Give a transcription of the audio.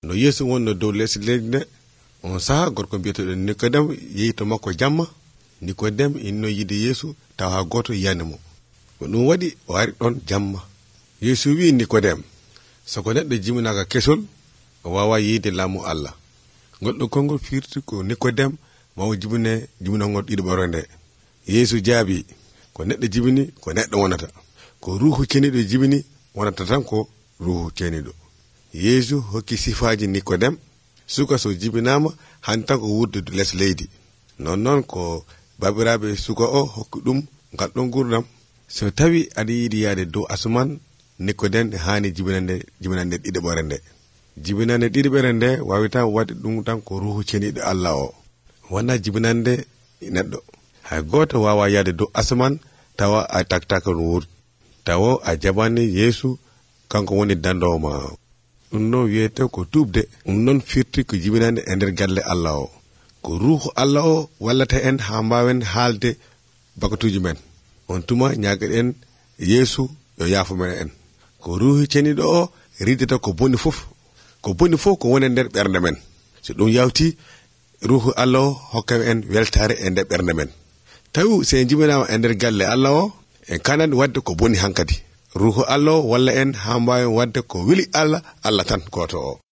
no yeeso wonno dow leydi nde on saha gorko biyeteɗo Nikodem yehi to makko jamma. Nikodem inno yide yeeso taw ha goto yiyande mo. Ko ɗum waɗi o ari ɗon jamma. Yeesu wi Nikodem, soko neɗɗo jiminaka kesol o wawa yeyde laamu Allah. Ngol ɗo konngol firti ko Nikodem mawo jiminangol ɗiɗoɓore nde. Yeesu jaabi, ko neɗɗo jibini ko neɗɗo wonata, ko ruhu ceniɗo jibini wonata tan ko ruhu ceniɗo. Yeesu hokki sifaji Nikodem, suka so jibinama han tan ko wurde less leydi. Non ko babiraɓe suka o hokki ɗum ngal ɗon gurdam. So tawi aɗa yiɗi yaade dow asuman, Nikodem hani jibinande ɗiɗoɓore nde. Jibinande ɗiɗoɓere nde wawi tan waɗi ɗum tan ko ruhu ceniɗo Allah o, wona jibinande neɗɗo. Hay goto wawa yaade dow asuman tawa a taktaka ɗum tawa a jabani Yeesu kanko woni dandowo ma. Ɗum ɗon wiyete ko tuubde. Ɗum noon firti ko jibinande e nder galle Allah o, ko ruhu Allah o wallata en ha mbawen haalde bakatuji men. On tuma ñagueɗen Yeesu yo yaafo men en. Ko ruhu ceniɗo o ridata ko boni fof ko woni nder ɓernde men. So ɗum yawti ruhu Allah o hokka en weltare e nder ɓernde men. Tawi se jibinama e nder galle Allah o en kanani wadde ko boni hankadi. Ruhu Allah o walla en ha mbawen wadde ko weli Allah tan goto o.